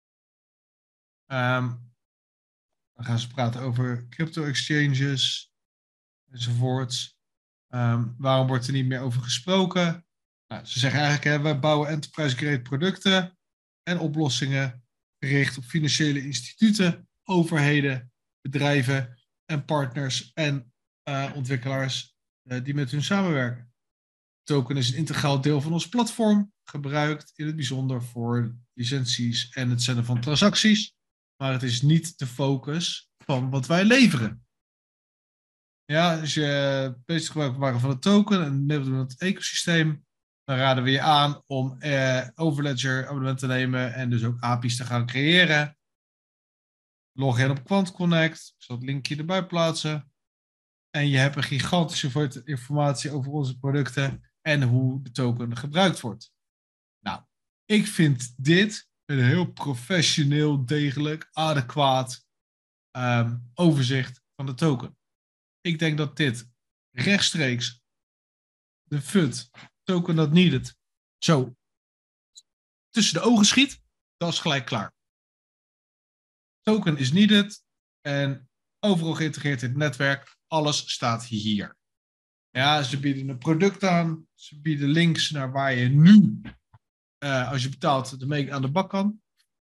Um, dan gaan ze praten over crypto exchanges enzovoorts. Um, waarom wordt er niet meer over gesproken? Nou, ze zeggen eigenlijk, hè, wij bouwen enterprise-grade producten en oplossingen gericht op financiële instituten, overheden, bedrijven en partners en uh, ontwikkelaars uh, die met hun samenwerken. Token is een integraal deel van ons platform, gebruikt in het bijzonder voor licenties en het zenden van transacties. Maar het is niet de focus van wat wij leveren. Ja, als je bezig gebruik maken van een token en deel van het ecosysteem, dan raden we je aan om eh, Overledger abonnement te nemen en dus ook A P I's te gaan creëren. Log in op QuantConnect. Ik zal het linkje erbij plaatsen. En je hebt een gigantische hoeveelheid informatie over onze producten en hoe de token gebruikt wordt. Nou, ik vind dit een heel professioneel, degelijk, adequaat um, overzicht van de token. Ik denk dat dit rechtstreeks de F U D, token not needed, zo tussen de ogen schiet. Dat is gelijk klaar. Token is needed en overal geïntegreerd in het netwerk. Alles staat hier. Ja, ze bieden een product aan. Ze bieden links naar waar je nu, uh, als je betaalt, ermee aan de bak kan.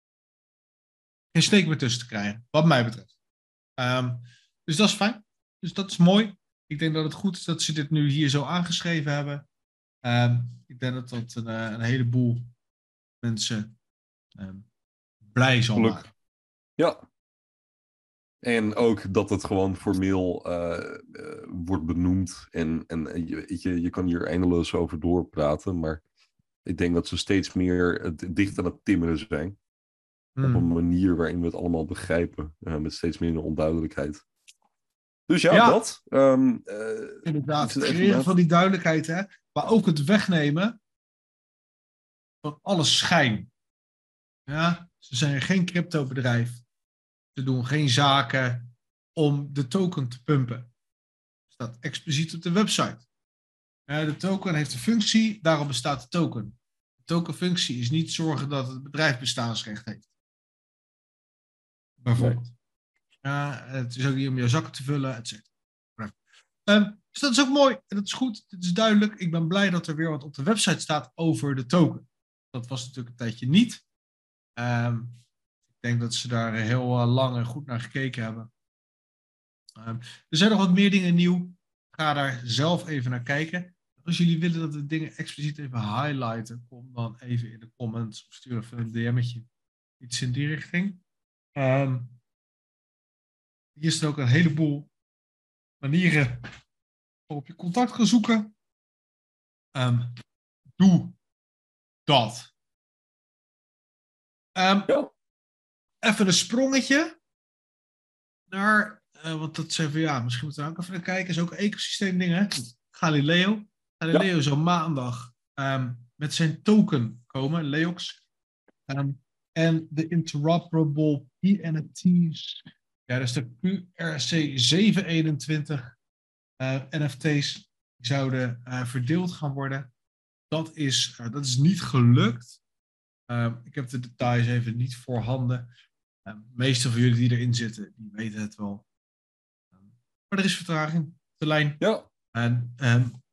Geen steek meer tussen te krijgen, wat mij betreft. Um, dus dat is fijn. Dus dat is mooi. Ik denk dat het goed is dat ze dit nu hier zo aangeschreven hebben. Um, ik denk dat dat een, een heleboel mensen um, blij zal Geluk. maken. Ja. En ook dat het gewoon formeel uh, uh, wordt benoemd. En, en je, je, je kan hier eindeloos over doorpraten. Maar ik denk dat ze steeds meer dicht aan het timmeren zijn. Hmm. Op een manier waarin we het allemaal begrijpen. Uh, met steeds minder onduidelijkheid. Dus ja, ja. dat. Um, uh, Inderdaad, het creëren van die duidelijkheid. Hè? Maar ook het wegnemen van alle schijn. Ja? Ze zijn geen cryptobedrijf. Ze doen geen zaken om de token te pumpen. Dat staat expliciet op de website. Uh, de token heeft een functie, daarom bestaat de token. De tokenfunctie is niet zorgen dat het bedrijf bestaansrecht heeft. Bijvoorbeeld. Nee. Uh, het is ook niet om je zakken te vullen, et cetera. Um, dus dat is ook mooi en dat is goed. Het is duidelijk. Ik ben blij dat er weer wat op de website staat over de token. Dat was natuurlijk een tijdje niet. Um, ik denk dat ze daar heel uh, lang en goed naar gekeken hebben. Um, er zijn nog wat meer dingen nieuw. Ga daar zelf even naar kijken. Als jullie willen dat we dingen expliciet even highlighten, kom dan even in de comments of stuur even een D M'tje. Iets in die richting. Um, hier is er ook een heleboel manieren waarop je contact kan zoeken. Um, doe dat. Um, ja. Even een sprongetje naar, uh, want dat zijn we, ja, misschien moeten we ook even naar kijken. Is ook ecosysteem dingen. Galileo. Galileo ja. Zal maandag um, met zijn token komen, Leox. Um, en de interoperable P N F T's. Ja, dus de Q R C zeven eenentwintig uh, N F T's die zouden uh, verdeeld gaan worden. Dat is, uh, dat is niet gelukt. Uh, ik heb de details even niet voorhanden. Uh, de meeste van jullie die erin zitten, die weten het wel. Uh, maar er is vertraging op de lijn. Ja. En um,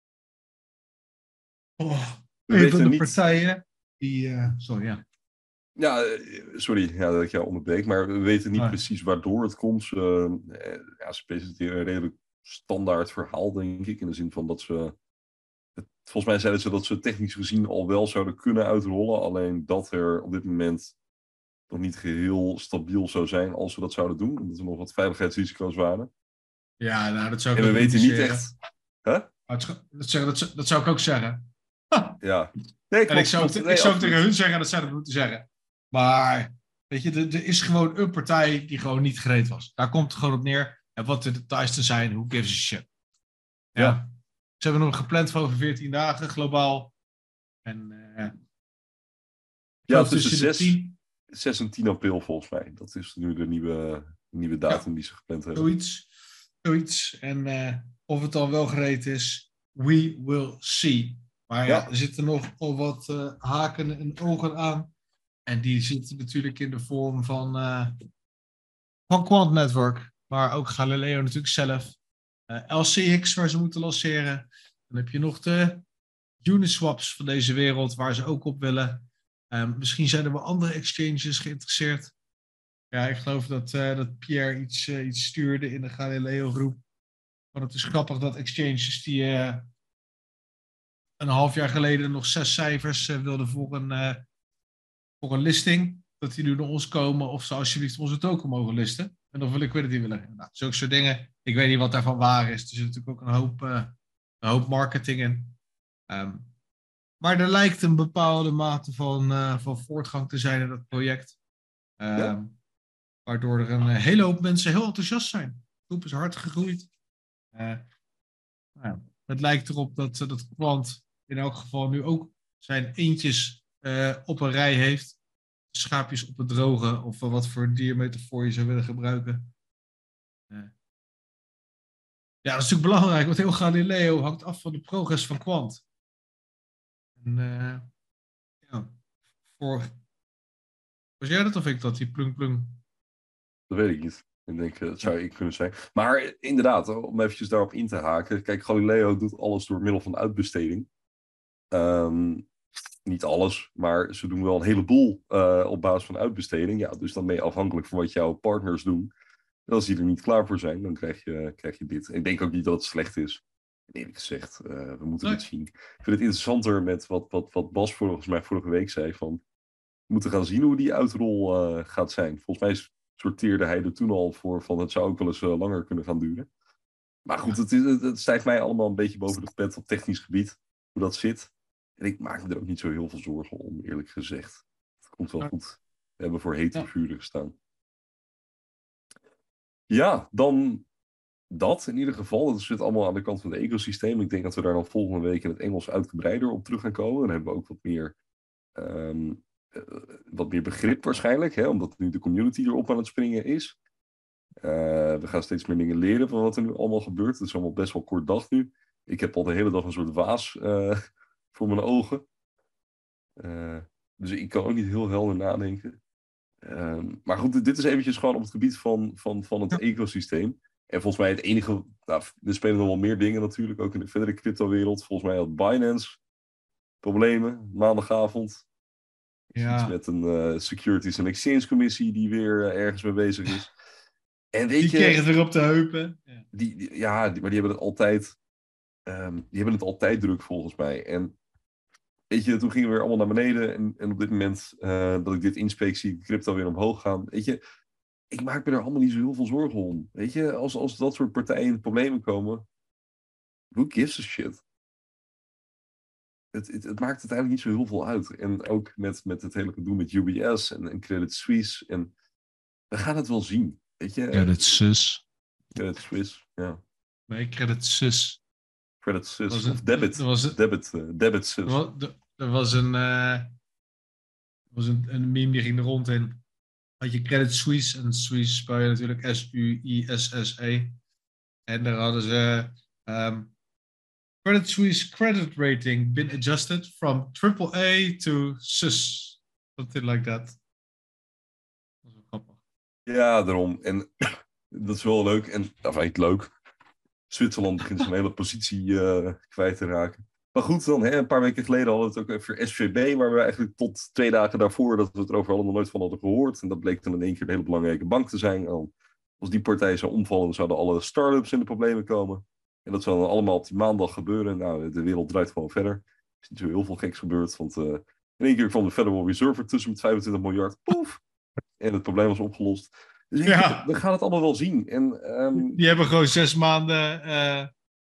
oh, een van de niet... partijen die... Uh, sorry, ja. Ja, sorry ja, dat ik jou onderbreek, maar we weten niet nee. precies waardoor het komt. Ze, ja, ze presenteren een redelijk standaard verhaal, denk ik. In de zin van dat ze... Volgens mij zeiden ze dat ze technisch gezien al wel zouden kunnen uitrollen. Alleen dat er op dit moment nog niet geheel stabiel zou zijn als we dat zouden doen. Omdat er nog wat veiligheidsrisico's waren. Ja, nou dat zou ik En ook we weten niet echt... Huh? Dat, dat, dat zou ik ook zeggen. Ja. Nee, klopt, en ik zou, klopt, te, nee, ik zou tegen hun zeggen dat zij dat moeten zeggen. Maar, weet je, er, er is gewoon een partij die gewoon niet gereed was. Daar komt het gewoon op neer. En wat de details te zijn, who gives a shit. Ja. ja. Ze hebben nog gepland voor over veertien dagen, globaal. En, uh, ja, tussen zes, zes en tien april volgens mij. Dat is nu de nieuwe, nieuwe datum ja. die ze gepland hebben. Zoiets. Zoiets. En uh, of het dan wel gereed is, we will see. Maar ja, ja er zitten nog al wat uh, haken en ogen aan. En die zitten natuurlijk in de vorm van, uh, van Quant Network. Maar ook Galileo natuurlijk zelf. Uh, L C X waar ze moeten lanceren. Dan heb je nog de Uniswaps van deze wereld waar ze ook op willen. Um, misschien zijn er wel andere exchanges geïnteresseerd. Ja, ik geloof dat, uh, dat Pierre iets, uh, iets stuurde in de Galileo groep. Maar het is grappig dat exchanges die uh, een half jaar geleden nog zes cijfers uh, wilden voor een, uh, voor een listing. Dat die nu naar ons komen of ze alsjeblieft onze token mogen listen. En of we liquidity willen. Nou, zulke soort dingen. ik weet niet wat daarvan waar is. Er zit natuurlijk ook een hoop, uh, een hoop marketing in. Um, maar er lijkt een bepaalde mate van, uh, van voortgang te zijn in dat project. Um, ja. Waardoor er een hele hoop mensen heel enthousiast zijn. De groep is hard gegroeid. Uh, nou, het lijkt erop dat, dat Quant in elk geval nu ook zijn eendjes uh, op een rij heeft. Schaapjes op het droge, of uh, wat voor diermetafoor je zou willen gebruiken. Uh, ja, dat is natuurlijk belangrijk, want heel Galileo hangt af van de progress van Quant. En uh, ja, voor... Was jij dat of ik dat, die plunk plunk? Dat weet ik niet. Ik denk, dat zou ik kunnen zijn. Maar inderdaad, om eventjes daarop in te haken. Kijk, Galileo doet alles door middel van uitbesteding. Um, niet alles, maar ze doen wel een heleboel uh, op basis van uitbesteding. Ja, dus dan ben je afhankelijk van wat jouw partners doen. En als die er niet klaar voor zijn, dan krijg je, krijg je dit. En ik denk ook niet dat het slecht is. En eerlijk gezegd, uh, we moeten nee. dit zien. Ik vind het interessanter met wat, wat, wat Bas volgens mij vorige week zei. Van, we moeten gaan zien hoe die uitrol uh, gaat zijn. Volgens mij sorteerde hij er toen al voor van het zou ook wel eens uh, langer kunnen gaan duren. Maar goed, het, is, het, het stijgt mij allemaal een beetje boven de pet op technisch gebied. Hoe dat zit. En ik maak me er ook niet zo heel veel zorgen om, eerlijk gezegd. Het komt wel goed. We hebben voor hete ja. vuren gestaan. Ja, dan dat in ieder geval. Dat zit allemaal aan de kant van het ecosysteem. Ik denk dat we daar dan volgende week in het Engels uitgebreider op terug gaan komen. Dan hebben we ook wat meer, um, uh, wat meer begrip waarschijnlijk. Hè, omdat nu de community erop aan het springen is. Uh, we gaan steeds meer dingen leren van wat er nu allemaal gebeurt. Het is allemaal best wel kort dag nu. Ik heb al de hele dag een soort waas uh, voor mijn ogen. Uh, dus ik kan ook niet heel helder nadenken. Um, maar goed, dit is eventjes gewoon op het gebied van, van, van het ja. ecosysteem. En volgens mij het enige... Nou, er spelen nog wel meer dingen natuurlijk, ook in de verdere crypto-wereld. Volgens mij had Binance problemen, maandagavond. Ja. Iets met een uh, Securities and Exchange Commissie die weer uh, ergens mee bezig is. En weet die je, kregen het weer op de heupen. Ja, die, die, ja die, maar die hebben het altijd... Um, die hebben het altijd druk volgens mij. En weet je, toen gingen we weer allemaal naar beneden. En, en op dit moment uh, dat ik dit inspreek, zie ik crypto weer omhoog gaan. Weet je, ik maak me er allemaal niet zo heel veel zorgen om. Weet je, als, als dat soort partijen in problemen komen, who gives a shit? Het, het, het maakt uiteindelijk niet zo heel veel uit. En ook met, met het hele gedoe met U B S en, en Credit Suisse. En we gaan het wel zien. Weet je? Credit Suisse. Credit Suisse, ja. Nee, Credit Suisse. Credit Suisse. Een, of debit. Was een, debit, uh, debit Suisse. Er was een, uh, was een, een meme die ging er rond in. Had je Credit Suisse. En Suisse spel je natuurlijk S U I S S E. En daar hadden ze... Um, Credit Suisse credit rating been adjusted from triple A to sus. Something like that. Dat is wel grappig. Ja, daarom. En dat is wel leuk. En, enfin, niet leuk. Zwitserland begint zijn hele positie uh, kwijt te raken. Maar goed, dan, hè, een paar weken geleden hadden we het ook over S V B, waar we eigenlijk tot twee dagen daarvoor dat we het erover hadden nog nooit van hadden gehoord. En dat bleek dan in één keer een hele belangrijke bank te zijn. En als die partij zou omvallen, dan zouden alle start-ups in de problemen komen. En dat zou dan allemaal op die maandag gebeuren. Nou, de wereld draait gewoon verder. Er is niet zo heel veel geks gebeurd, want uh, in één keer kwam de Federal Reserve ertussen met vijfentwintig miljard. Poef! En het probleem was opgelost. Dus ik, ja. we gaan het allemaal wel zien. En, um... Die hebben gewoon zes maanden uh,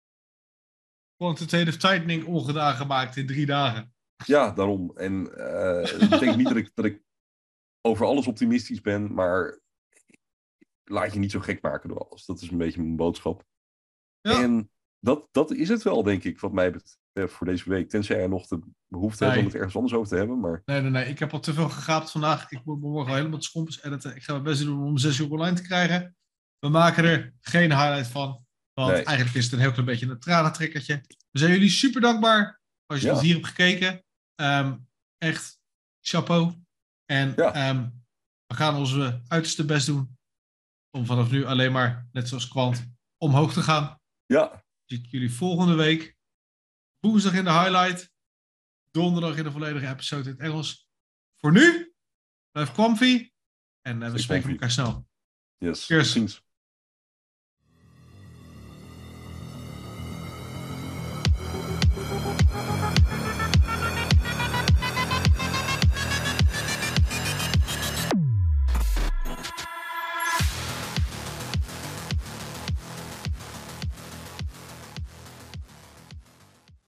quantitative tightening ongedaan gemaakt in drie dagen. Ja, daarom. En uh, dat betekent niet dat ik, dat ik over alles optimistisch ben, maar laat je niet zo gek maken door alles. Dat is een beetje mijn boodschap. Ja. En dat, dat is het wel, denk ik, wat mij betreft voor deze week. Tenzij er nog de behoefte nee. hebt om het ergens anders over te hebben. Maar... Nee, nee, nee. Ik heb al te veel gegaapt vandaag. Ik moet morgen al helemaal schompers editen. Ik ga mijn best doen om om zes uur online te krijgen. We maken er geen highlight van. Want nee. eigenlijk is het een heel klein beetje een tranentrekkertje. We zijn jullie super dankbaar als je ja. tot hier hebt gekeken. Um, echt, chapeau. En ja. um, we gaan onze uiterste best doen om vanaf nu alleen maar, net zoals Quant, omhoog te gaan. Ja. Zie ik jullie volgende week. Woensdag in de highlight. Donderdag in de volledige episode in het Engels. Voor nu, blijf comfy. En uh, we spreken elkaar snel. Yes. Cheers.